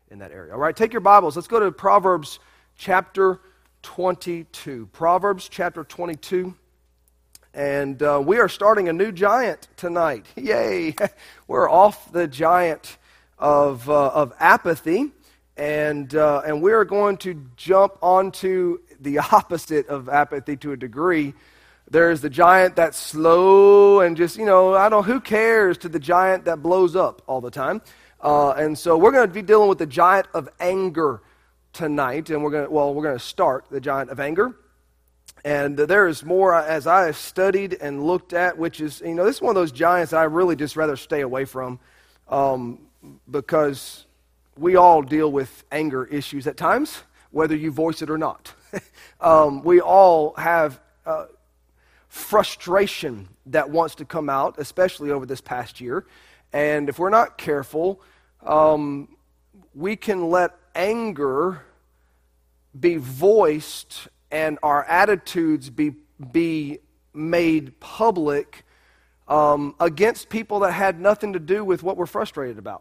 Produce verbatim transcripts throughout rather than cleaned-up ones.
in that area. All right, take your Bibles. Let's go to Proverbs chapter twenty-two. Proverbs chapter twenty-two. And uh, we are starting a new giant tonight. Yay! We're off the giant of uh, of apathy, and uh, and we are going to jump onto the opposite of apathy to a degree. There's the giant that's slow and just, you know, I don't, who cares, to the giant that blows up all the time. Uh, and so we're going to be dealing with the giant of anger tonight, and we're going to, well, we're going to start the giant of anger. And there is more as I have studied and looked at, which is, you know, this is one of those giants I really just rather stay away from, um, because we all deal with anger issues at times, whether you voice it or not. um, we all have uh, frustration that wants to come out, especially over this past year. And if we're not careful, um, we can let anger be voiced and our attitudes be be made public um, against people that had nothing to do with what we're frustrated about.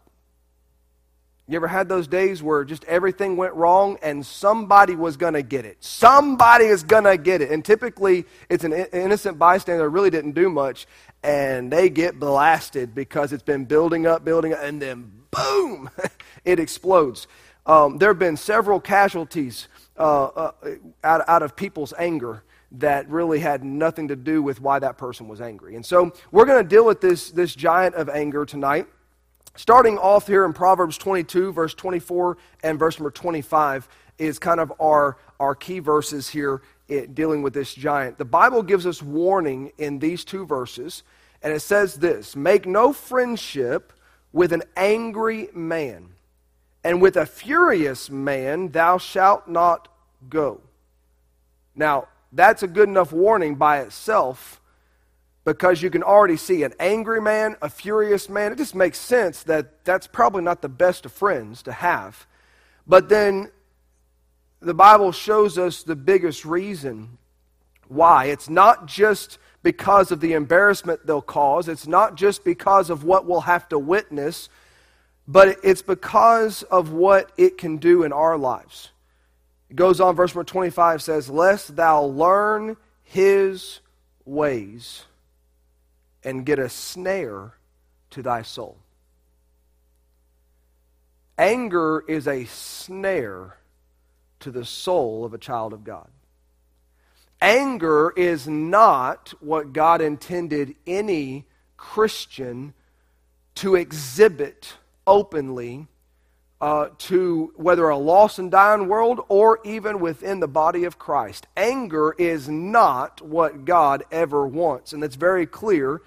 You ever had those days where just everything went wrong and somebody was going to get it? Somebody is going to get it. And typically it's an innocent bystander that really didn't do much, and they get blasted because it's been building up, building up, and then boom, it explodes. Um, there have been several casualties uh, uh, out, out of people's anger that really had nothing to do with why that person was angry. And so we're going to deal with this, this giant of anger tonight. Starting off here in Proverbs twenty-two, verse twenty-four and verse number twenty-five is kind of our, our key verses here in dealing with this giant. The Bible gives us warning in these two verses, and it says this: make no friendship with an angry man, and with a furious man thou shalt not go. Now, that's a good enough warning by itself, because you can already see an angry man, a furious man. It just makes sense that that's probably not the best of friends to have. But then the Bible shows us the biggest reason why. It's not just because of the embarrassment they'll cause. It's not just because of what we'll have to witness, but it's because of what it can do in our lives. It goes on, verse number twenty-five says, lest thou learn his ways and get a snare to thy soul. Anger is a snare to the soul of a child of God. Anger is not what God intended any Christian to exhibit openly uh, to whether a lost and dying world or even within the body of Christ. Anger is not what God ever wants, and that's very clear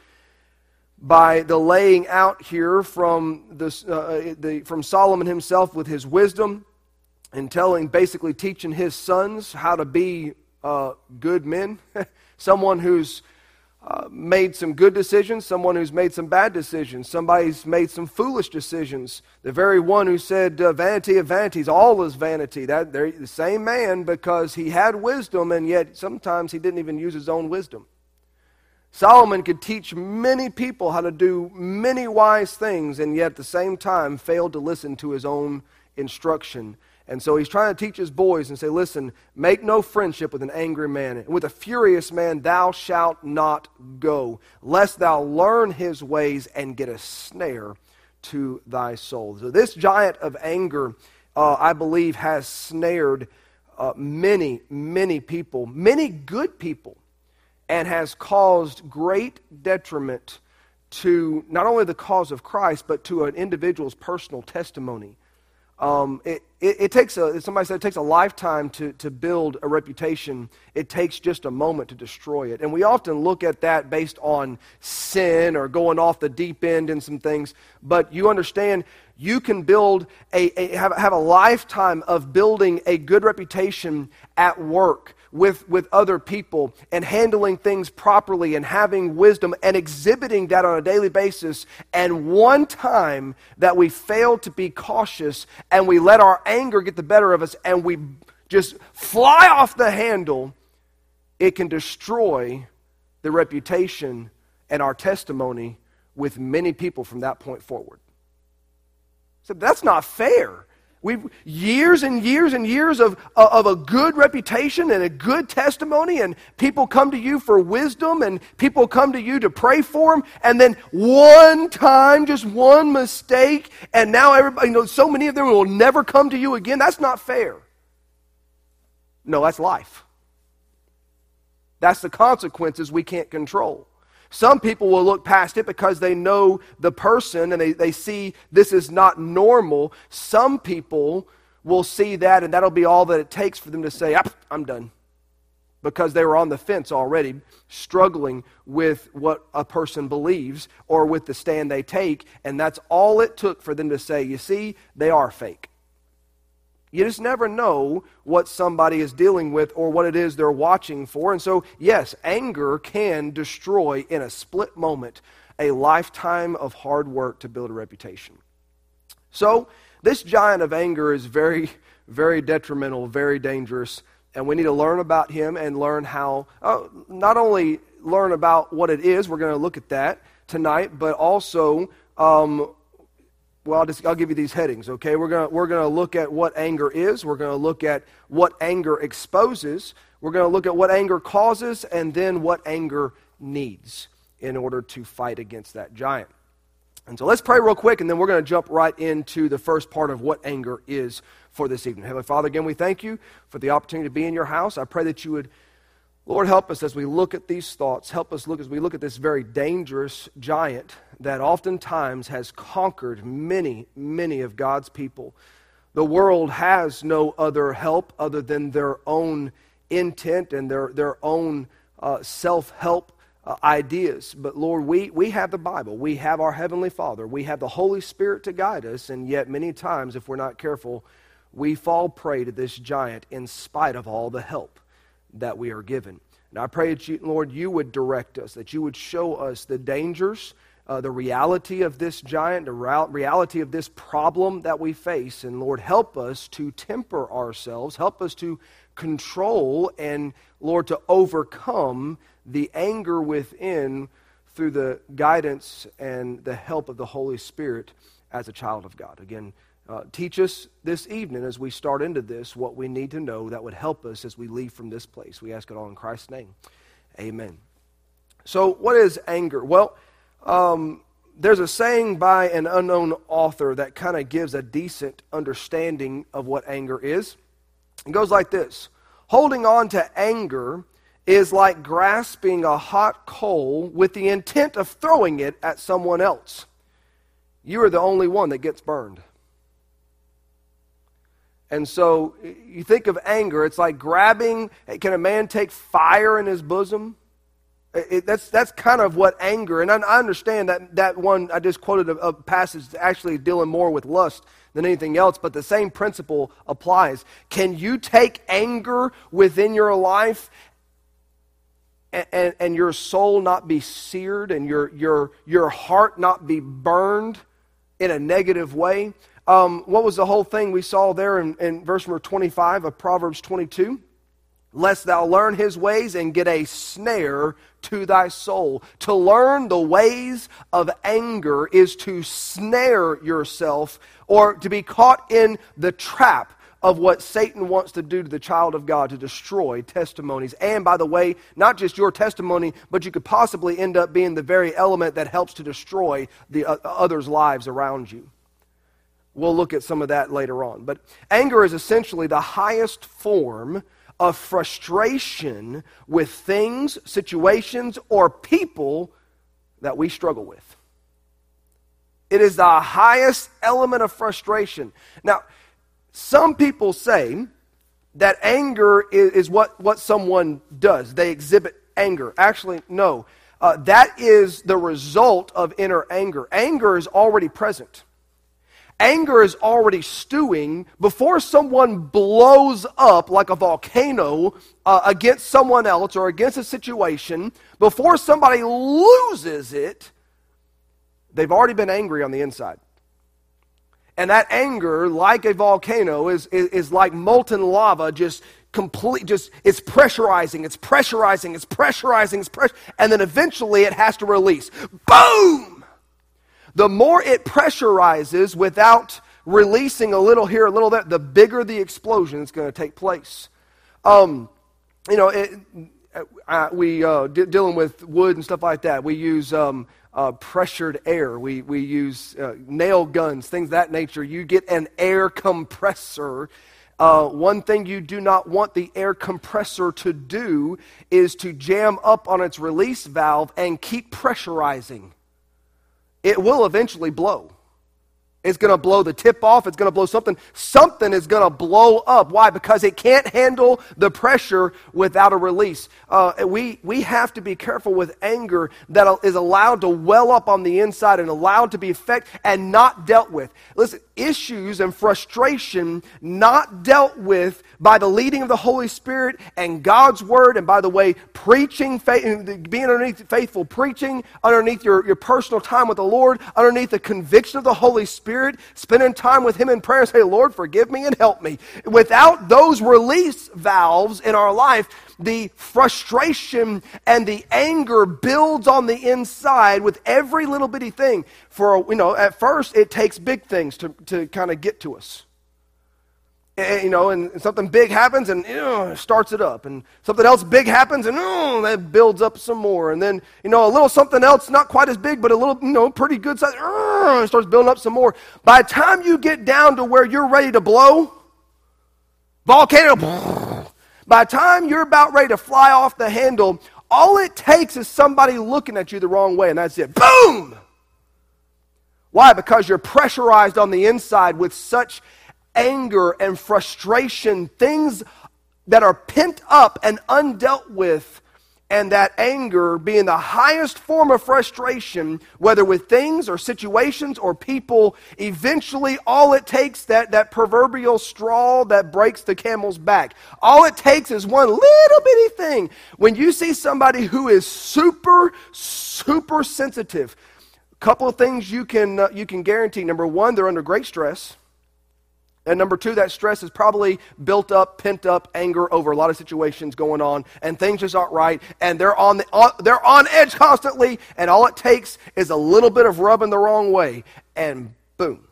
by the laying out here from this, uh, the, from Solomon himself with his wisdom, and telling, basically teaching his sons how to be uh, good men. Someone who's uh, made some good decisions, someone who's made some bad decisions, somebody's made some foolish decisions. The very one who said, uh, vanity of vanities, all is vanity. That they're the same man, because he had wisdom, and yet sometimes he didn't even use his own wisdom. Solomon could teach many people how to do many wise things, and yet at the same time failed to listen to his own instruction. And so he's trying to teach his boys and say, listen, make no friendship with an angry man. And with a furious man thou shalt not go, lest thou learn his ways and get a snare to thy soul. So this giant of anger, uh, I believe, has snared uh, many, many people, many good people, and has caused great detriment to not only the cause of Christ, but to an individual's personal testimony. Um, it, it, it takes a, somebody said it takes a lifetime to, to build a reputation. It takes just a moment to destroy it. And we often look at that based on sin or going off the deep end in some things. But you understand, you can build a, a have, have a lifetime of building a good reputation at work, with, with other people, and handling things properly and having wisdom and exhibiting that on a daily basis. And one time that we fail to be cautious and we let our anger get the better of us and we just fly off the handle, it can destroy the reputation and our testimony with many people from that point forward. So that's not fair. We've years and years and years of, of a good reputation and a good testimony, and people come to you for wisdom, and people come to you to pray for them, and then one time, just one mistake, and now everybody, you know, so many of them will never come to you again. That's not fair. No, that's life. That's the consequences we can't control. Some people will look past it because they know the person and they, they see this is not normal. Some people will see that and that'll be all that it takes for them to say, ah, I'm done. Because they were on the fence already, struggling with what a person believes or with the stand they take. And that's all it took for them to say, you see, they are fake. You just never know what somebody is dealing with or what it is they're watching for. And so, yes, anger can destroy in a split moment a lifetime of hard work to build a reputation. So, this giant of anger is very, very detrimental, very dangerous, and we need to learn about him and learn how, uh, not only learn about what it is, we're going to look at that tonight, but also um, Well, I'll, just, I'll give you these headings, okay? We're going we're going to look at what anger is. We're going to look at what anger exposes. We're going to look at what anger causes and then what anger needs in order to fight against that giant. And so let's pray real quick, and then we're going to jump right into the first part of what anger is for this evening. Heavenly Father, again, we thank you for the opportunity to be in your house. I pray that you would, Lord, help us as we look at these thoughts. Help us look as we look at this very dangerous giant that oftentimes has conquered many, many of God's people. The world has no other help other than their own intent and their, their own uh, self-help uh, ideas. But Lord, we, we have the Bible. We have our Heavenly Father. We have the Holy Spirit to guide us. And yet many times, if we're not careful, we fall prey to this giant in spite of all the help that we are given. And I pray that you, Lord, you would direct us, that you would show us the dangers, uh, the reality of this giant, the reality of this problem that we face. And Lord, help us to temper ourselves, help us to control and, Lord, to overcome the anger within through the guidance and the help of the Holy Spirit as a child of God. Again, Uh, teach us this evening as we start into this what we need to know that would help us as we leave from this place. We ask it all in Christ's name. Amen. So what is anger? Well, um, there's a saying by an unknown author that kind of gives a decent understanding of what anger is. It goes like this. Holding on to anger is like grasping a hot coal with the intent of throwing it at someone else. You are the only one that gets burned. And so you think of anger, it's like grabbing, can a man take fire in his bosom? It, it, that's that's kind of what anger, and I, I understand that that one, I just quoted a, a passage actually dealing more with lust than anything else, but the same principle applies. Can you take anger within your life and, and, and your soul not be seared and your, your, your heart not be burned in a negative way? Um, what was the whole thing we saw there in, in verse number twenty-five of Proverbs twenty-two? Lest thou learn his ways and get a snare to thy soul. To learn the ways of anger is to snare yourself or to be caught in the trap of what Satan wants to do to the child of God, to destroy testimonies. And by the way, not just your testimony, but you could possibly end up being the very element that helps to destroy the uh, others' lives around you. We'll look at some of that later on. But anger is essentially the highest form of frustration with things, situations, or people that we struggle with. It is the highest element of frustration. Now, some people say that anger is, is what, what someone does. They exhibit anger. Actually, no. Uh, that is the result of inner anger. Anger is already present. Anger is already stewing before someone blows up like a volcano uh, against someone else or against a situation. Before somebody loses it, they've already been angry on the inside. And that anger, like a volcano, is, is, is like molten lava, just complete, just, it's pressurizing, it's pressurizing, it's pressurizing, it's pressure, and then eventually it has to release. Boom! The more it pressurizes without releasing a little here, a little there, the bigger the explosion is going to take place. Um, you know, it, uh, we uh, de- dealing with wood and stuff like that. We use um, uh, pressured air. We we use uh, nail guns, things of that nature. You get an air compressor. Uh, one thing you do not want the air compressor to do is to jam up on its release valve and keep pressurizing. It will eventually blow. It's going to blow the tip off. It's going to blow something. Something is going to blow up. Why? Because it can't handle the pressure without a release. Uh, we, we have to be careful with anger that is allowed to well up on the inside and allowed to be affected and not dealt with. Listen, issues and frustration not dealt with by the leading of the Holy Spirit and God's Word, and by the way, preaching, being underneath faithful preaching, underneath your, your personal time with the Lord, underneath the conviction of the Holy Spirit, spending time with Him in prayer and say, Lord, forgive me and help me. Without those release valves in our life, the frustration and the anger builds on the inside with every little bitty thing. For, you know, at first it takes big things to, to kind of get to us. And, you know, and something big happens and you know, starts it up. And something else big happens and oh, that builds up some more. And then, you know, a little something else, not quite as big, but a little, you know, pretty good size, uh, starts building up some more. By the time you get down to where you're ready to blow, volcano, by the time you're about ready to fly off the handle, all it takes is somebody looking at you the wrong way, and that's it. Boom! Why? Because you're pressurized on the inside with such anger and frustration, things that are pent up and undealt with, and that anger being the highest form of frustration, whether with things or situations or people, eventually all it takes, that, that proverbial straw that breaks the camel's back. All it takes is one little bitty thing. When you see somebody who is super, super sensitive, a couple of things you can, uh, you can guarantee. Number one, they're under great stress. And number two, that stress is probably built up, pent up anger over a lot of situations going on, and things just aren't right, and they're on the on, they're on edge constantly, and all it takes is a little bit of rubbing the wrong way, and boom.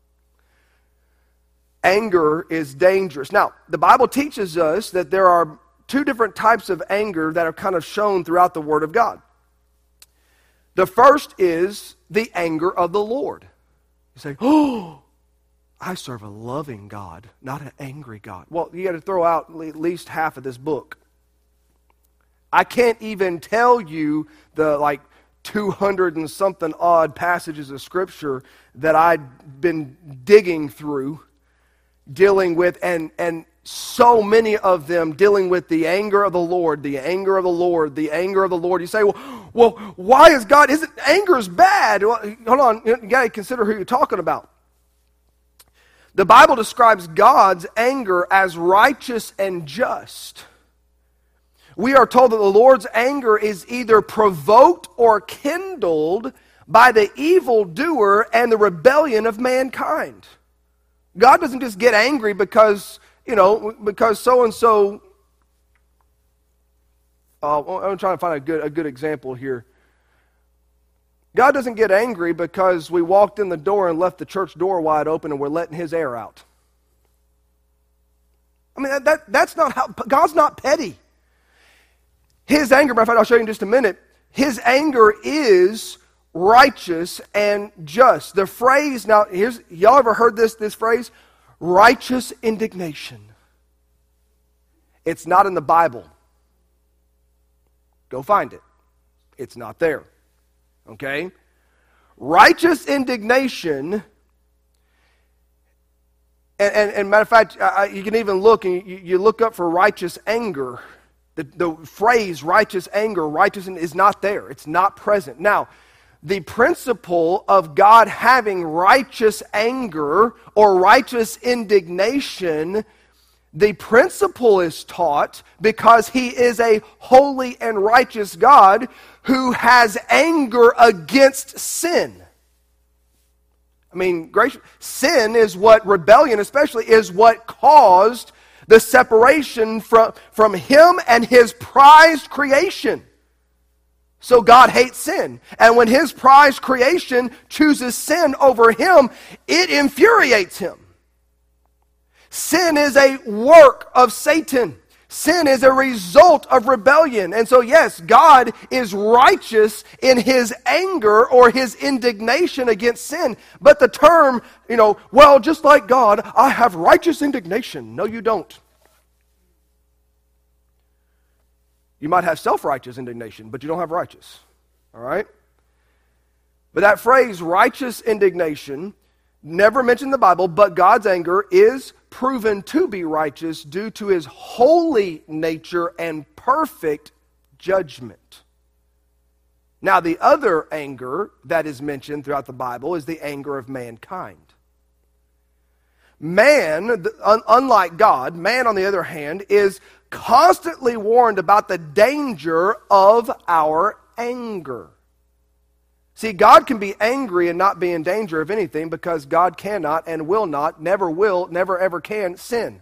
Anger is dangerous. Now, the Bible teaches us that there are two different types of anger that are kind of shown throughout the Word of God. The first is the anger of the Lord. You say, oh, I serve a loving God, not an angry God. Well, you got to throw out at least half of this book. I can't even tell you the like two hundred and something odd passages of Scripture that I've been digging through, dealing with, and and so many of them dealing with the anger of the Lord, the anger of the Lord, the anger of the Lord. You say, well, well why is God, isn't anger is bad? Well, hold on, you got to consider who you're talking about. The Bible describes God's anger as righteous and just. We are told that the Lord's anger is either provoked or kindled by the evildoer and the rebellion of mankind. God doesn't just get angry because, you know, because so-and-so... Uh, I'm trying to find a good, a good example here. God doesn't get angry because we walked in the door and left the church door wide open and we're letting His air out. I mean, that, that that's not how, God's not petty. His anger, matter of fact, I'll show you in just a minute, His anger is righteous and just. The phrase, now, here's, y'all ever heard this, this phrase? Righteous indignation. It's not in the Bible. Go find it. It's not there. Okay? Righteous indignation, and, and, and matter of fact, I, you can even look, and you, you look up for righteous anger. The, the phrase righteous anger, righteous is not there. It's not present. Now, the principle of God having righteous anger or righteous indignation, the principle is taught because He is a holy and righteous God who has anger against sin. I mean, gracious, sin is what, rebellion especially, is what caused the separation from, from Him and His prized creation. So God hates sin. And when his prized creation chooses sin over him, it infuriates him. Sin is a work of Satan. Sin is a result of rebellion. And so yes, God is righteous in his anger or his indignation against sin. But the term, you know, well, just like God, I have righteous indignation. No, you don't. You might have self-righteous indignation, but you don't have righteous. All right? But that phrase, righteous indignation, never mentioned in the Bible, but God's anger is proven to be righteous due to his holy nature and perfect judgment. Now, the other anger that is mentioned throughout the Bible is the anger of mankind. Man, unlike God, man, on the other hand, is constantly warned about the danger of our anger. See, God can be angry and not be in danger of anything because God cannot and will not, never will, never ever can sin.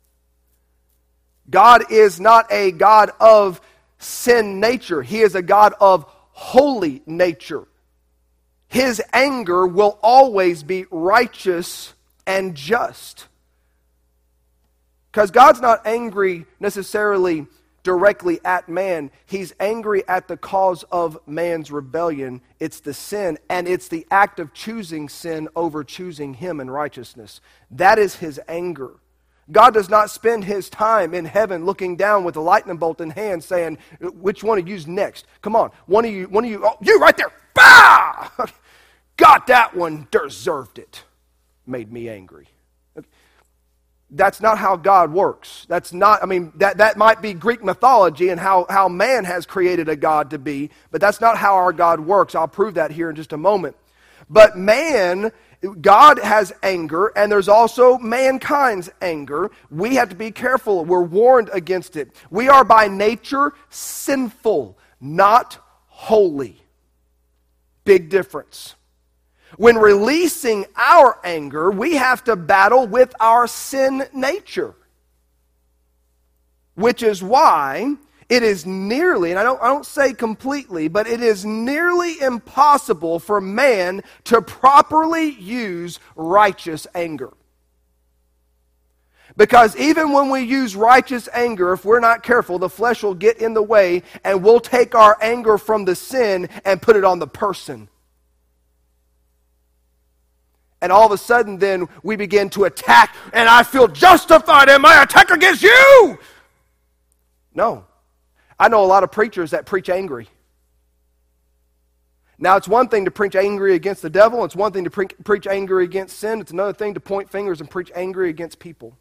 God is not a God of sin nature. He is a God of holy nature. His anger will always be righteous and just. Because God's not angry necessarily directly at man. He's angry at the cause of man's rebellion. It's the sin, and it's the act of choosing sin over choosing him in righteousness. That is his anger. God does not spend his time in heaven looking down with a lightning bolt in hand saying, which one of you's next? Come on, one of you, one of you, oh, you right there. Bah! Got that one, deserved it. Made me angry. That's not how God works. That's not, I mean, that, that might be Greek mythology and how, how man has created a God to be, but that's not how our God works. I'll prove that here in just a moment. But man, God has anger, and there's also mankind's anger. We have to be careful. We're warned against it. We are by nature sinful, not holy. Big difference. When releasing our anger, we have to battle with our sin nature. Which is why it is nearly, and I don't, I don't say completely, but it is nearly impossible for man to properly use righteous anger. Because even when we use righteous anger, if we're not careful, the flesh will get in the way and we'll take our anger from the sin and put it on the person. And all of a sudden then we begin to attack, and I feel justified in my attack against you. No. I know a lot of preachers that preach angry. Now it's one thing to preach angry against the devil. It's one thing to pre- preach angry against sin. It's another thing to point fingers and preach angry against people.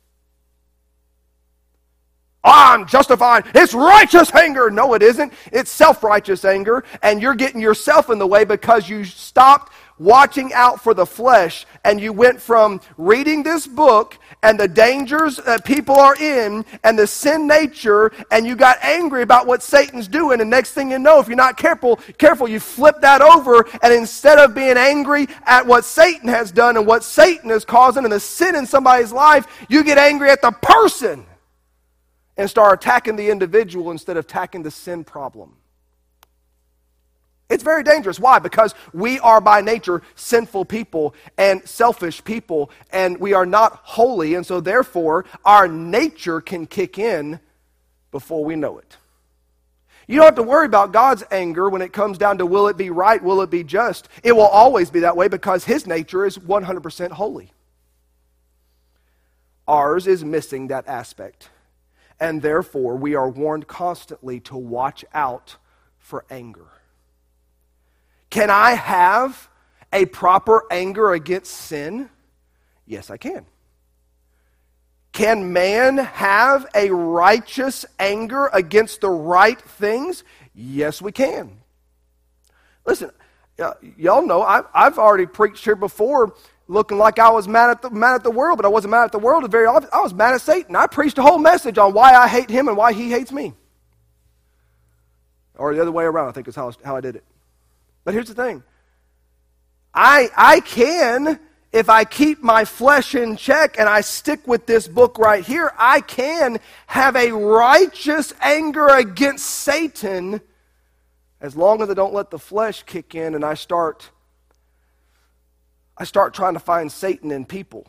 I'm justified. It's righteous anger. No, it isn't. It's self-righteous anger. And you're getting yourself in the way because you stopped watching out for the flesh, and you went from reading this book and the dangers that people are in and the sin nature, and you got angry about what Satan's doing, and next thing you know, if you're not careful, careful, you flip that over, and instead of being angry at what Satan has done and what Satan is causing and the sin in somebody's life, you get angry at the person and start attacking the individual instead of attacking the sin problem. It's very dangerous. Why? Because we are by nature sinful people and selfish people, and we are not holy, and so therefore our nature can kick in before we know it. You don't have to worry about God's anger when it comes down to will it be right, will it be just. It will always be that way because his nature is one hundred percent holy. Ours is missing that aspect, and therefore we are warned constantly to watch out for anger. Can I have a proper anger against sin? Yes, I can. Can man have a righteous anger against the right things? Yes, we can. Listen, uh, y'all know I, I've already preached here before looking like I was mad at, the, mad at the world, but I wasn't mad at the world. Very often, I was mad at Satan. I preached a whole message on why I hate him and why he hates me. Or the other way around, I think is how, how I did it. But here's the thing. I, I can, if I keep my flesh in check and I stick with this book right here, I can have a righteous anger against Satan As long as I don't let the flesh kick in and I start, I start trying to find Satan in people.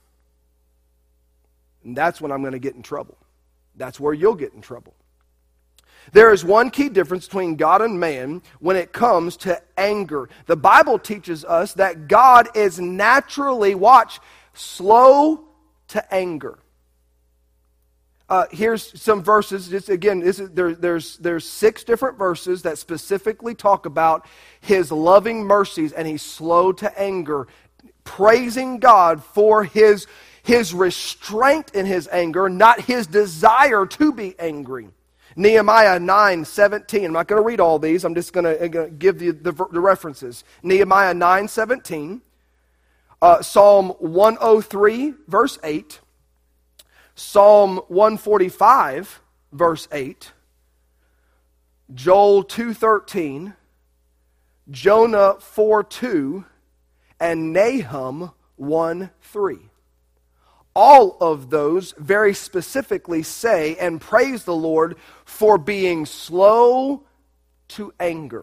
And that's when I'm going to get in trouble. That's where you'll get in trouble. There is one key difference between God and man when it comes to anger. The Bible teaches us that God is naturally, watch, slow to anger. Uh, here's some verses. Just again, this is, there, there's, there's six different verses that specifically talk about His loving mercies, and He's slow to anger, praising God for His, His restraint in His anger, not His desire to be angry. Nehemiah nine seventeen. I'm not going to read all these. I'm just going to give you the, the, the references. Nehemiah nine seventeen. Uh, Psalm one oh three, verse eight. Psalm one forty-five, verse eight. Joel two thirteen. Jonah four two. And Nahum one three. All of those very specifically say and praise the Lord for being slow to anger.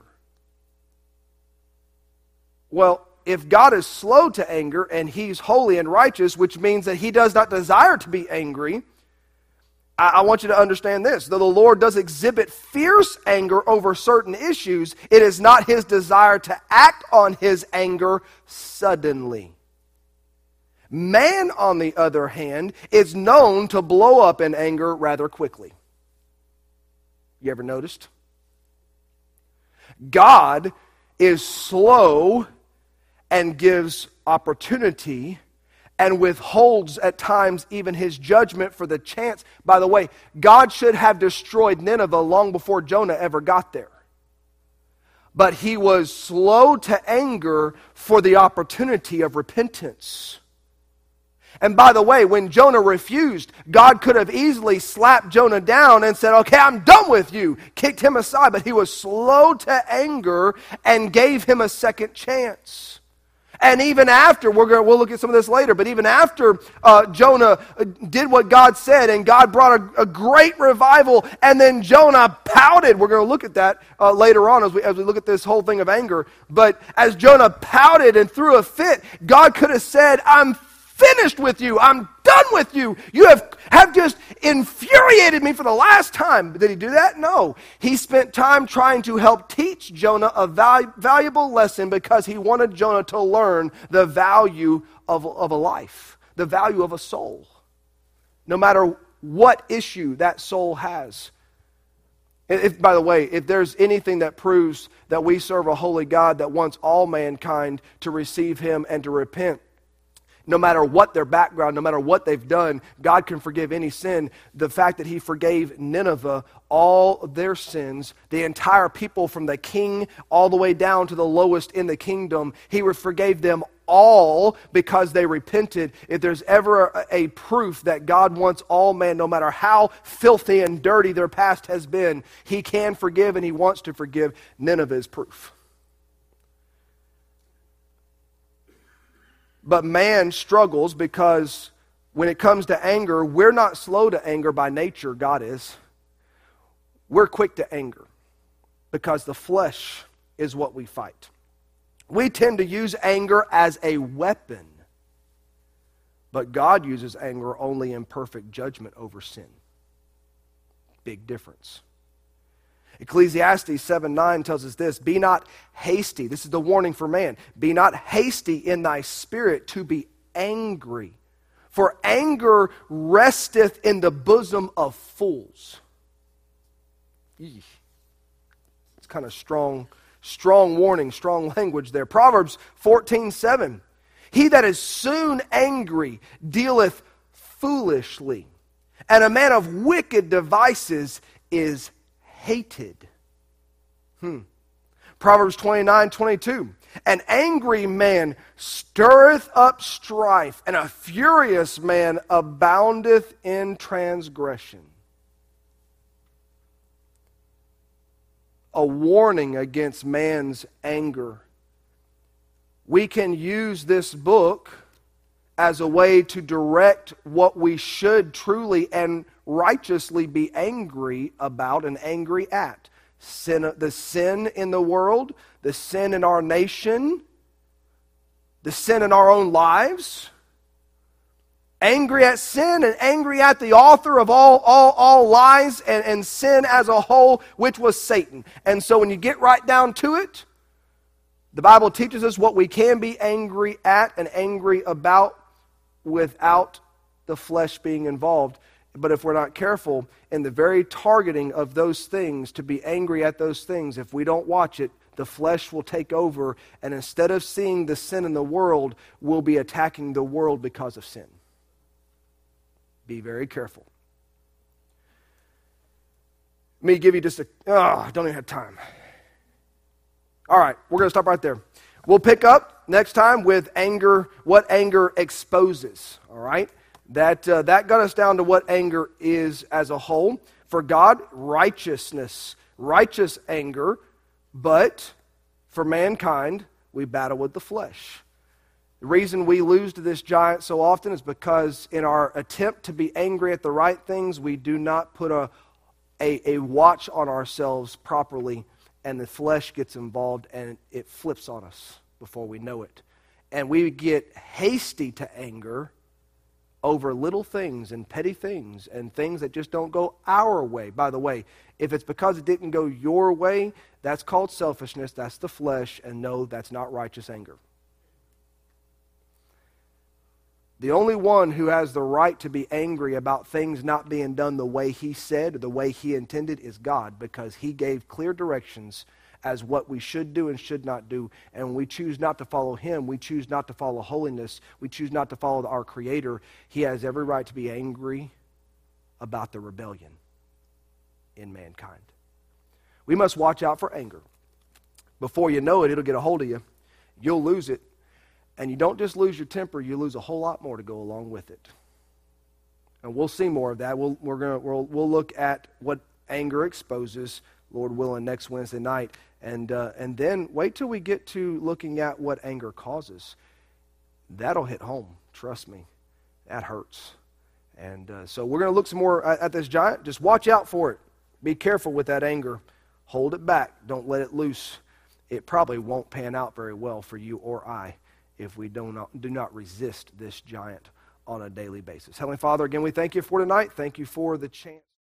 Well, if God is slow to anger and He's holy and righteous, which means that He does not desire to be angry, I, I want you to understand this. Though the Lord does exhibit fierce anger over certain issues, it is not His desire to act on His anger suddenly. Man, on the other hand, is known to blow up in anger rather quickly. You ever noticed? God is slow and gives opportunity and withholds at times even His judgment for the chance. By the way, God should have destroyed Nineveh long before Jonah ever got there. But He was slow to anger for the opportunity of repentance. And by the way, when Jonah refused, God could have easily slapped Jonah down and said, okay, I'm done with you. Kicked him aside, but He was slow to anger and gave him a second chance. And even after, we're going to, we'll look at some of this later, but even after uh, Jonah did what God said and God brought a, a great revival, and then Jonah pouted. We're going to look at that uh, later on as we, as we look at this whole thing of anger. But as Jonah pouted and threw a fit, God could have said, I'm finished with you. I'm done with you. You have, have just infuriated me for the last time. Did He do that? No. He spent time trying to help teach Jonah a val- valuable lesson because He wanted Jonah to learn the value of, of a life, the value of a soul, no matter what issue that soul has. If, by the way, if there's anything that proves that we serve a holy God that wants all mankind to receive Him and to repent, no matter what their background, no matter what they've done, God can forgive any sin. The fact that He forgave Nineveh all their sins, the entire people from the king all the way down to the lowest in the kingdom, He forgave them all because they repented. If there's ever a, a proof that God wants all men, no matter how filthy and dirty their past has been, He can forgive and He wants to forgive. Nineveh is proof. But man struggles because when it comes to anger, we're not slow to anger by nature, God is. We're quick to anger because the flesh is what we fight. We tend to use anger as a weapon, but God uses anger only in perfect judgment over sin. Big difference. Ecclesiastes seven nine tells us this, be not hasty. This is the warning for man. Be not hasty in thy spirit to be angry, for anger resteth in the bosom of fools. Eesh. It's kind of strong, strong warning, strong language there. Proverbs fourteen seven. He that is soon angry dealeth foolishly, and a man of wicked devices is hated. Hmm. Proverbs twenty-nine twenty-two. An angry man stirreth up strife, and a furious man aboundeth in transgression. A warning against man's anger. We can use this book as a way to direct what we should truly and righteously be angry about and angry at. sin, the sin in the world, the sin in our nation, the sin in our own lives, angry at sin and angry at the author of all, all, all lies and, and sin as a whole, which was Satan. And so when you get right down to it, the Bible teaches us what we can be angry at and angry about without the flesh being involved. But if we're not careful in the very targeting of those things, to be angry at those things, if we don't watch it, the flesh will take over, and instead of seeing the sin in the world, we'll be attacking the world because of sin. Be very careful. Let me give you just a... Oh, I don't even have time. All right, we're going to stop right there. We'll pick up next time with anger, what anger exposes. All right? That, uh, that got us down to what anger is as a whole. For God, righteousness, righteous anger, but for mankind, we battle with the flesh. The reason we lose to this giant so often is because in our attempt to be angry at the right things, we do not put a, a, a watch on ourselves properly, and the flesh gets involved and it flips on us before we know it. And we get hasty to anger over little things and petty things and things that just don't go our way. By the way, if it's because it didn't go your way, that's called selfishness, that's the flesh, and no, that's not righteous anger. The only one who has the right to be angry about things not being done the way he said or the way he intended is God, because he gave clear directions as what we should do and should not do. And when we choose not to follow him, we choose not to follow holiness, we choose not to follow our Creator, he has every right to be angry about the rebellion in mankind. We must watch out for anger. Before you know it, it'll get a hold of you. You'll lose it. And you don't just lose your temper, you lose a whole lot more to go along with it. And we'll see more of that. We'll, we're gonna, we'll, we'll look at what anger exposes, Lord willing, next Wednesday night. And, uh, and then wait till we get to looking at what anger causes. That'll hit home, trust me. That hurts. And uh, so we're going to look some more at, at this giant. Just watch out for it. Be careful with that anger. Hold it back. Don't let it loose. It probably won't pan out very well for you or I if we do not, do not resist this giant on a daily basis. Heavenly Father, again, we thank you for tonight. Thank you for the chance.